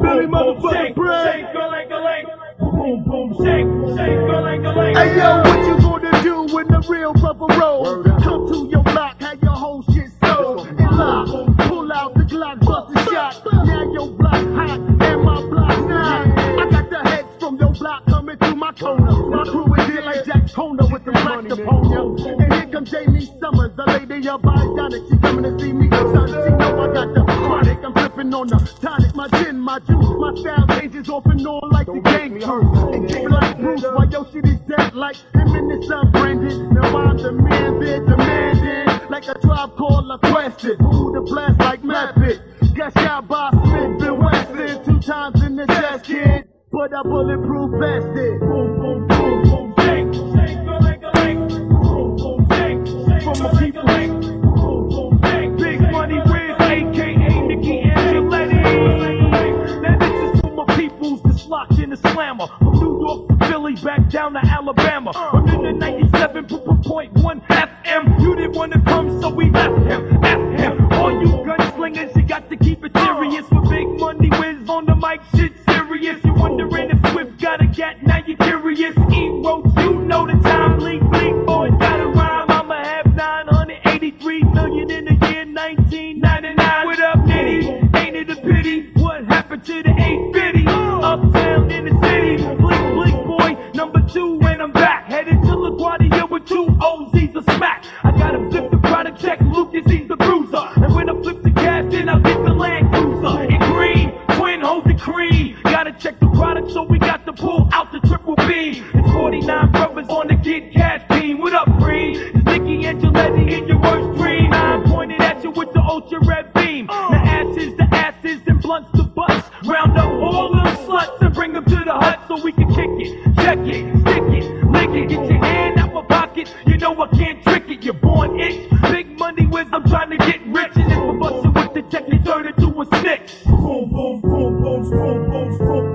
Billy motherfucking Bragg. Boom, boom, shake, shake, Hey yo, what you gonna do when the real rubber roll? Come to your block, have your whole shit sold and locked. Pull out the Glock, bust a shot. Now your block hot and my block not. I got the heads from your block coming through my corner. My crew is here like Jack Toner with the black Capone. And here comes Jamie Summers, the lady of bionic. She coming to see me, son. She know I got the chronic. I'm flipping on the tonic, my gin, my juice, my style changes off and on like the gang curse. And kick like Bruce, while your shit is dead like him and the son Brandon. Now I'm the man there demanding, like a tribe called La Question. Who the blast like Method? Got shot by Smith and Wesson 2 times in the chest, kid. But a bulletproof vested. boom, boom, boom, boom, shake, shake, boom, boom, shake, shake, From the people. boom, boom, shake. Big Money Wiz, aka Nicky Angeletti. Now this is for my peoples that's locked in the slammer. From New York to Philly, back down to Alabama. Running the 97.1 FM. You didn't want to come, so we left him. F him. All you gunslingers, you got to keep it serious. With Big Money Wiz on the mic, shit serious. You wondering if Swift got a gat, now you curious. E-Roach, you know the time. Blink, blink, boys got a rhyme. I'ma have 983 million in the year 1999. What up, Nitty? Ain't it a pity? What happened to the 850? Uptown in the city. Blink, blink, boy, number 2, and I'm back. Headed to LaGuardia with 2 O's, he's a smack. I gotta flip the product, check Lucas, he's the bruiser. And when I flip the cash, then I'll get the Land Cruiser. In green, twin holds the cream. Gotta check the product, so we got to pull out the triple B. It's 49 brothers on the Kid Cash team. What up, Green? It's Nicky Angeletti in your worst dream. I'm pointed at you with the ultra red beam. The asses, and blunts the butts. Round up all them sluts and bring them to the hut so we can kick it, check it, stick it, lick it. Get your hand out my pocket, you know I can't trick it. You're born itch, Big Money Wiz, I'm trying to get rich. And if I bust it with the tech, you turn it to a stick. Boom, boom, boom, boom, boom, boom, boom.